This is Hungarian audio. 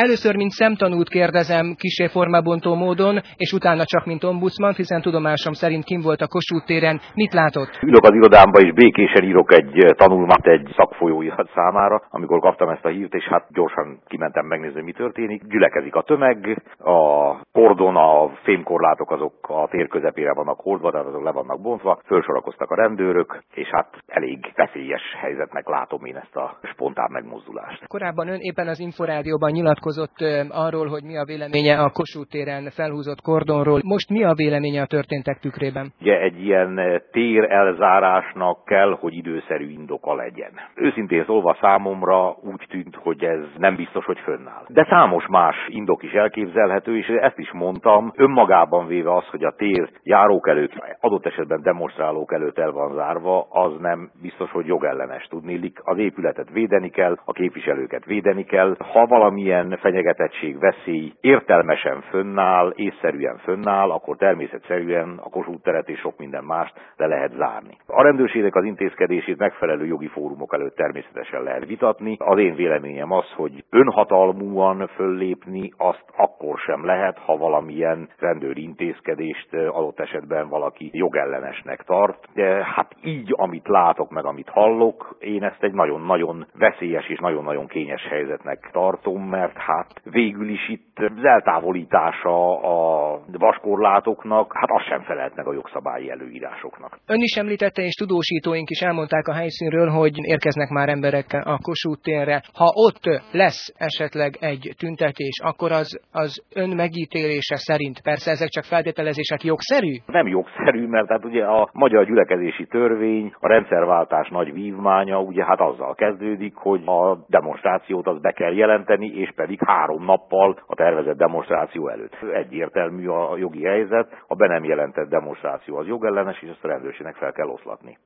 Először mint szemtanút kérdezem kissé formabontó módon, és utána csak mint ombudsman, hiszen tudomásom szerint kim volt a Kossuth téren. Mit látott? Ülök az irodámba, és békésen írok egy tanulmányt egy szakfolyóirat számára, amikor kaptam ezt a hírt, és hát gyorsan kimentem megnézni, mi történik. Gyülekezik a tömeg, a kordon, a fémkorlátok azok a tér közepére vannak hordva, tehát azok le vannak bontva, fölsorakoztak a rendőrök, és hát elég veszélyes helyzetnek látom én ezt a spontán megmozdulást. Korábban ön éppen az Inforádióban nyilatkozott arról, hogy mi a véleménye a Kossuth téren felhúzott kordonról. Most mi a véleménye a történtek tükrében? Ugye egy ilyen tér elzárásnak kell, hogy időszerű indoka legyen. Őszintén szólva számomra úgy tűnt, hogy ez nem biztos, hogy fönnáll. De számos más indok is elképzelhető, és ezt is mondtam, önmagában véve az, hogy a tér járók előtt, adott esetben demonstrálók előtt el van zárva, az nem biztos, hogy jogellenes. Tudniillik, az épületet védeni kell, a képviselőket védeni kell. Ha valamilyen fenyegetettség, veszély értelmesen fönnáll, észszerűen fönnáll, akkor természetszerűen a Kossuth teret és sok minden mást le lehet zárni. A rendőrségnek az intézkedését megfelelő jogi fórumok előtt természetesen lehet vitatni. Az én véleményem az, hogy önhatalmúan föllépni azt akkor sem lehet, ha valamilyen rendőri intézkedést adott esetben valaki jogellenesnek tart. De hát így, amit látok, meg amit hallok, én ezt egy nagyon-nagyon veszélyes és nagyon-nagyon kényes helyzetnek tartom, mert hát végül is itt az eltávolítása a vaskorlátoknak, hát az sem felelt meg a jogszabályi előírásoknak. Ön is említette, és tudósítóink is elmondták a helyszínről, hogy érkeznek már emberek a Kossuth térre. Ha ott lesz esetleg egy tüntetés, akkor az ön megítélése szerint, persze ezek csak feltételezések, jogszerű? Nem jogszerű, mert hát ugye a magyar gyülekezési törvény, a rendszerváltás nagy vívmánya, ugye hát azzal kezdődik, hogy a demonstrációt az be kell jelenteni, és pedig 3 nappal a tervezett demonstráció előtt. Egyértelmű a jogi helyzet, a be nem jelentett demonstráció az jogellenes, és ezt a rendőrségnek fel kell oszlatni.